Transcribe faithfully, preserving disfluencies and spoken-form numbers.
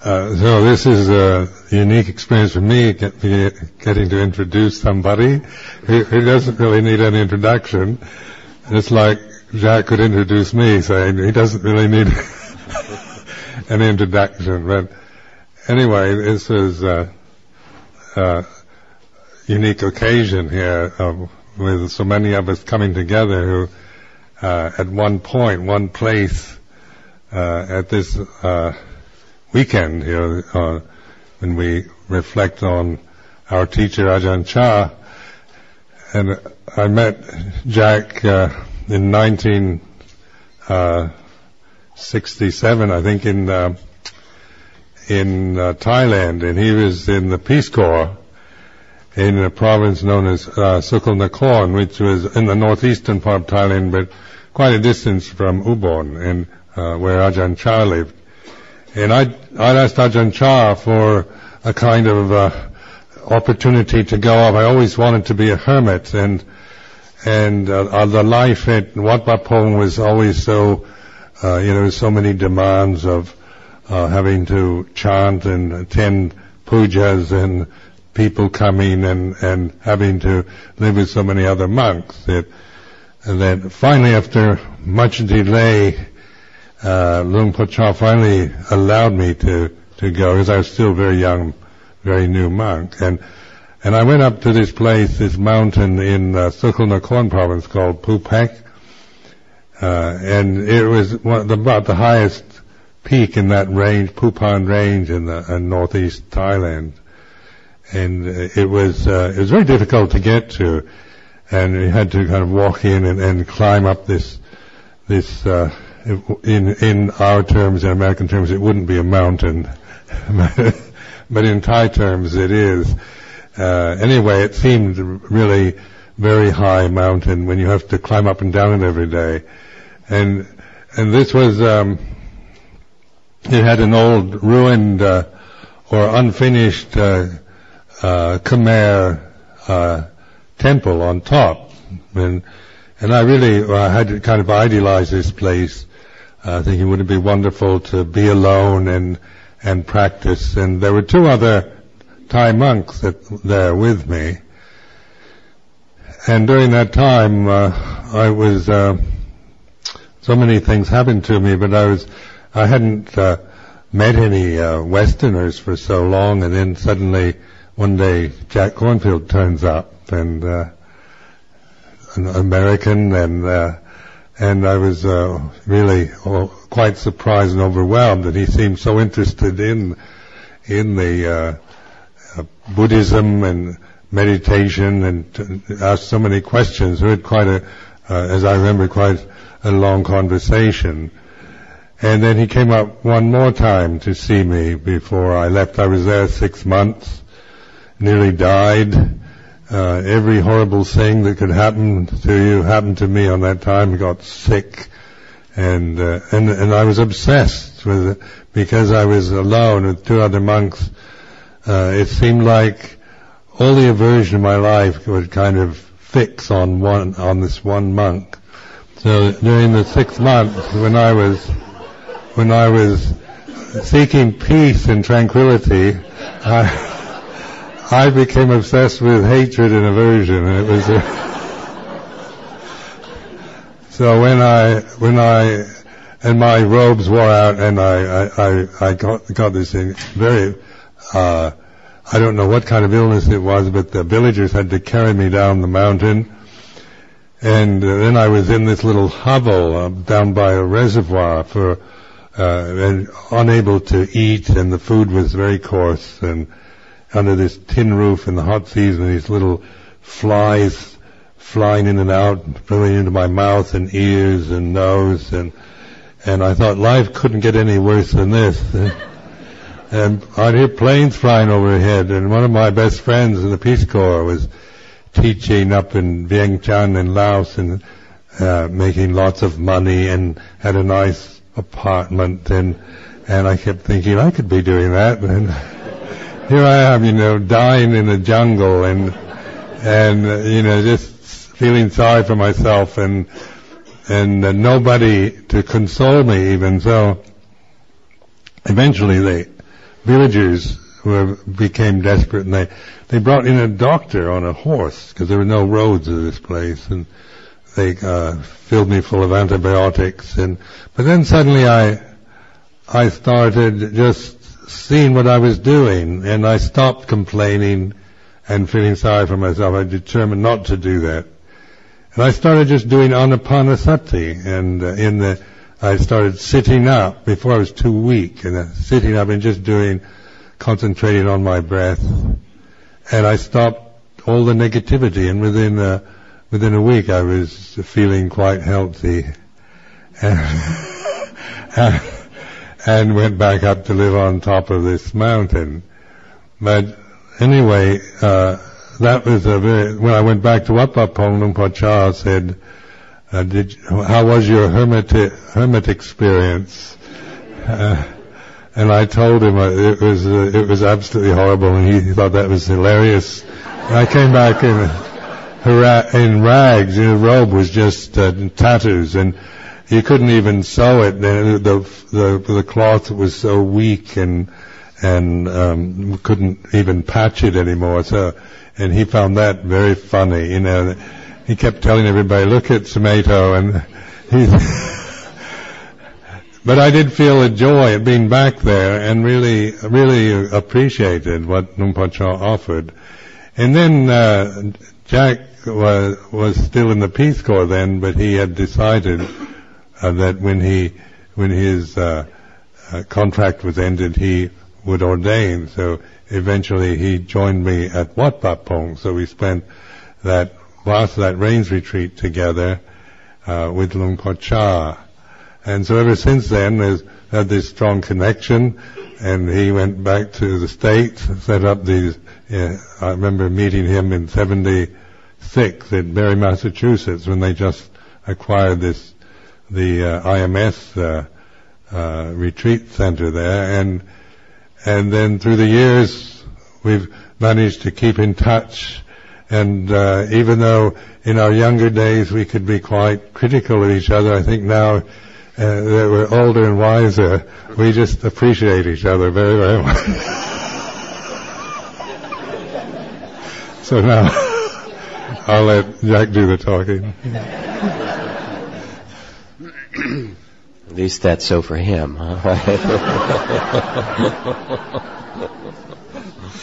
Uh, so this is a unique experience for me, get, getting to introduce somebody who, who doesn't really need an introduction. It's like Jacques could introduce me, saying he doesn't really need an introduction. But anyway, this is a, a unique occasion here of, with so many of us coming together who, uh, at one point, one place, uh, at this uh, weekend here, uh, when we reflect on our teacher Ajahn Chah. And I met Jack uh, in nineteen sixty-seven, I think, in uh, in uh, Thailand, and he was in the Peace Corps in a province known as uh, Sukul Nakhon, which was in the northeastern part of Thailand, but quite a distance from Ubon, and uh, where Ajahn Chah lived. And I I asked Ajahn Chah for a kind of uh, opportunity to go off. I always wanted to be a hermit, and and uh, the life at Wat Pah Pong was always so, uh, you know, so many demands of uh, having to chant and attend pujas and people coming and and having to live with so many other monks that and then finally, after much delay, uh, Luang Por Chah finally allowed me to to go, because I was still very young, very new monk, and and I went up to this place, this mountain in uh, Sukul Nakhon province called Phu Pek, uh, and it was one, the, about the highest peak in that range, Phu Phan range in the in northeast Thailand, and uh, it was uh, it was very difficult to get to, and we had to kind of walk in and, and climb up this this uh, in in our terms, in American terms, it wouldn't be a mountain. But in Thai terms, it is. Uh, anyway, it seemed really very high mountain when you have to climb up and down it every day. And and this was, um, it had an old ruined uh, or unfinished uh, uh, Khmer uh, temple on top. And and I really uh, had to kind of idealize this place, uh, thinking would it be wonderful to be alone and and practice. And there were two other Thai monks that there with me. And during that time, uh, I was, uh, so many things happened to me, but I was, I hadn't, uh, met any, uh, Westerners for so long, and then suddenly, one day, Jack Kornfield turns up, and, uh, an American, and, uh, and I was, uh, really, oh, quite surprised and overwhelmed that he seemed so interested in in the uh, uh, Buddhism and meditation, and t- asked so many questions. We had quite a, uh, as I remember, quite a long conversation. And then he came up one more time to see me before I left. I was there six months, nearly died. Uh, every horrible thing that could happen to you happened to me on that time. I got sick. And, uh, and, and I was obsessed with it because I was alone with two other monks. Uh, it seemed like all the aversion of my life would kind of fix on one, on this one monk. So during the six months when I was, when I was seeking peace and tranquility, I, I became obsessed with hatred and aversion, and it was a So when I, when I, and my robes wore out, and I, I, I, I got, got this thing very, uh, I don't know what kind of illness it was, but the villagers had to carry me down the mountain, and uh, then I was in this little hovel uh, down by a reservoir for, uh, and unable to eat, and the food was very coarse, and under this tin roof in the hot season, these little flies flying in and out, filling into my mouth and ears and nose, and and I thought life couldn't get any worse than this. And I'd hear planes flying overhead, and one of my best friends in the Peace Corps was teaching up in Vientiane in Laos, and uh, making lots of money, and had a nice apartment, and and I kept thinking I could be doing that, and here I am, you know, dying in the jungle, and and uh, you know, just feeling sorry for myself, and and uh, nobody to console me even. So eventually they villagers were, became desperate, and they, they brought in a doctor on a horse, because there were no roads to this place, and they uh, filled me full of antibiotics. And but then suddenly I I started just seeing what I was doing, and I stopped complaining and feeling sorry for myself. I determined not to do that. And I started just doing anapanasati, and uh, in the, I started sitting up before I was too weak, and uh, sitting up and just doing, concentrating on my breath. And I stopped all the negativity, and within uh, within a week I was feeling quite healthy, and, and went back up to live on top of this mountain. But anyway, uh, that was a very, when I went back to Wat Pah Pong, Luang Por Chah said, uh, did, how was your hermit, hermit experience? Uh, and I told him uh, it was, uh, it was absolutely horrible, and he thought that was hilarious. And I came back in, in rags, and the robe was just uh, tattoos, and you couldn't even sew it. The, the, the, the cloth was so weak, and, and, um, couldn't even patch it anymore, so, and he found that very funny, you know. He kept telling everybody, look at Tomato, and he, but I did feel a joy at being back there, and really, really appreciated what Luang Por Chah offered. And then, uh, Jack was, was still in the Peace Corps then, but he had decided uh, that when he, when his, uh, uh, contract was ended, he would ordain, so eventually he joined me at Wat Pah Pong, so we spent that, last that rains retreat together, uh, with Luang Por Chah. And so ever since then, there's had this strong connection, and he went back to the States, set up these, yeah, I remember meeting him in seventy-six in Barre, Massachusetts, when they just acquired this, the, uh, I M S, uh, uh, retreat center there, and And then through the years, we've managed to keep in touch. And uh, even though in our younger days we could be quite critical of each other, I think now uh, that we're older and wiser, we just appreciate each other very, very much. So now I'll let Jack do the talking. At least that's so for him, huh?